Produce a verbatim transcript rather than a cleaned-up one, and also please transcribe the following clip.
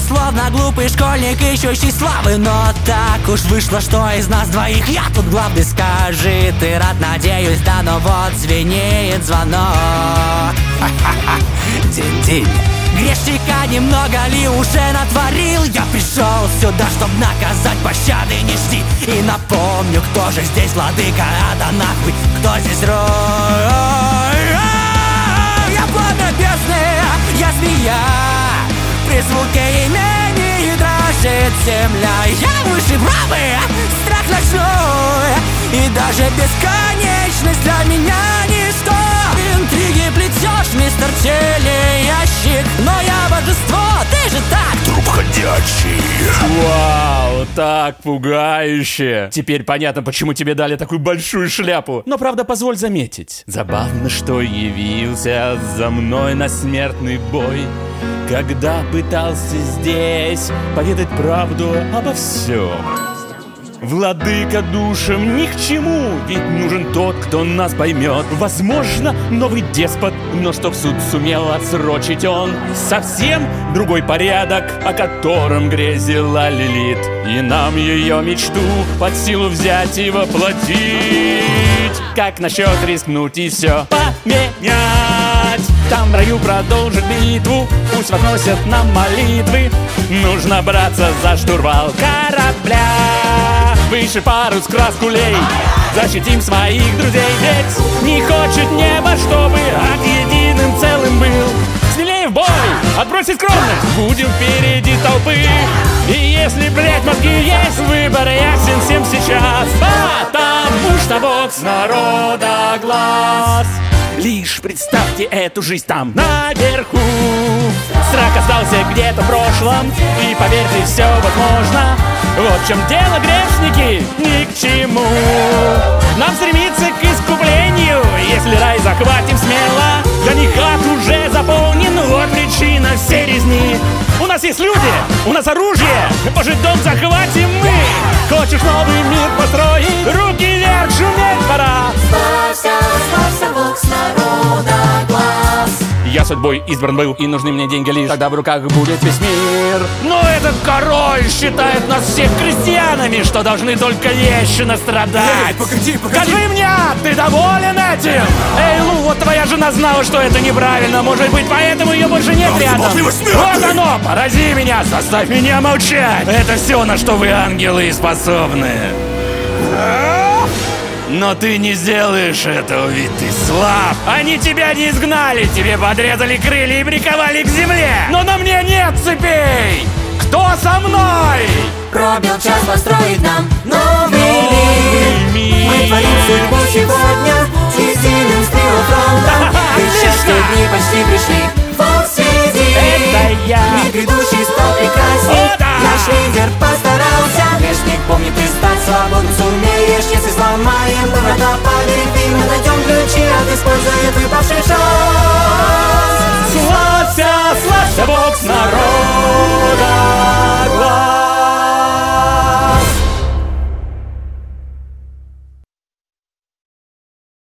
словно глупый школьник, ищущий славы. Но так уж вышло, что из нас двоих я тут главный. Скажи, ты рад, надеюсь, да, но вот звенеет звонок. День-день. Грешника немного ли уже натворил? Я пришел сюда, чтоб наказать, пощады не жди. И напомню, кто же здесь владыка ада, нахуй, кто здесь рой? Я пламя бездны, я змея, при звуке имени дрожит земля. Я выше правы, страх ночной, и даже бесконечность для меня ничто. Интриги плетешь, мистер телеящик, но я божество, ты же так труп ходячий. Вау, так пугающе. Теперь понятно, почему тебе дали такую большую шляпу. Но правда, позволь заметить, забавно, что явился за мной на смертный бой, когда пытался здесь поведать правду обо всем. Владыка душам ни к чему, ведь нужен тот, кто нас поймет. Возможно, новый деспот, но чтоб суд сумел отсрочить он совсем другой порядок, о котором грезила Лилит. И нам ее мечту под силу взять и воплотить. Как насчет рискнуть и все поменять? Там в раю продолжит битву, пусть возносят нам молитвы. Нужно браться за штурвал корабля, выше парус, краску лей, защитим своих друзей. Ведь не хочет небо, чтобы ад единым целым был. Смелее в бой, отбросить скромность, будем впереди толпы. И если, блять, мозги есть, выбор ясен всем сейчас, потому что Бог с народа глаз. Лишь представьте эту жизнь там наверху. Страх остался где-то в прошлом, и поверьте, все возможно. Вот в чем дело, грешники, ни к чему нам стремиться к искуплению. Если рай захватим смело, для них ад уже заполнен. Вот причина всей резни. У нас есть люди, у нас оружие, может, дом захватим мы. Хочешь новый мир построить? Руки вверх, шуметь пора. Славься, славься, Бог с народа глаз. Я судьбой избран был, и нужны мне деньги лишь, тогда в руках будет весь мир. Но этот король считает нас всех крестьянами, что должны только вечно страдать. Эй, погоди, погоди. Скажи мне, ты доволен этим? Эй, Лу, вот твоя жена знала, что это неправильно. Может быть, поэтому ее больше нет Ах, рядом. смертный. Вот оно, порази меня, заставь меня молчать. Это все, на что вы, ангелы, способны. Но ты не сделаешь этого, ведь ты слаб. Они тебя не изгнали, тебе подрезали крылья и приковали к земле. Но на мне нет цепей. Кто со мной? Пробил час построить нам новый мир. Мы творим судьбу сегодня с единым стрелфронтом. Ведь счастье дни почти пришли, вот среди. Это я. Мир грядущий стал прекрасней. О, да. Наш лидер постарался. Грешник помнит, ты стать свободным сумеешь. Если сломаем, доброта победит. Мы найдем ключи от использует выпавший шанс.